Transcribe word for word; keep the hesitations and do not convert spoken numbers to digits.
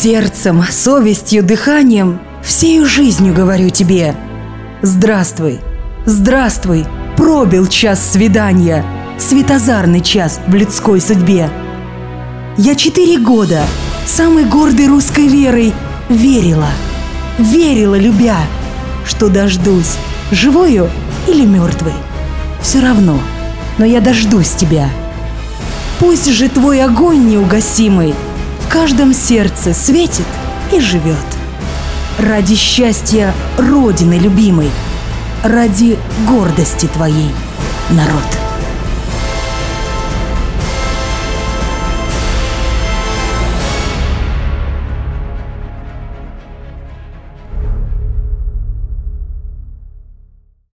Сердцем, совестью, дыханием, всею жизнью говорю тебе: здравствуй, здравствуй, пробил час свидания, светозарный час в людской судьбе. Я четыре года самой гордой русской верой верила, верила, любя, что дождусь, живою или мертвой. Все равно, но я дождусь тебя. Пусть же твой огонь неугасимый в каждом сердце светит и живет. Ради счастья Родины любимой, ради гордости твоей, народ.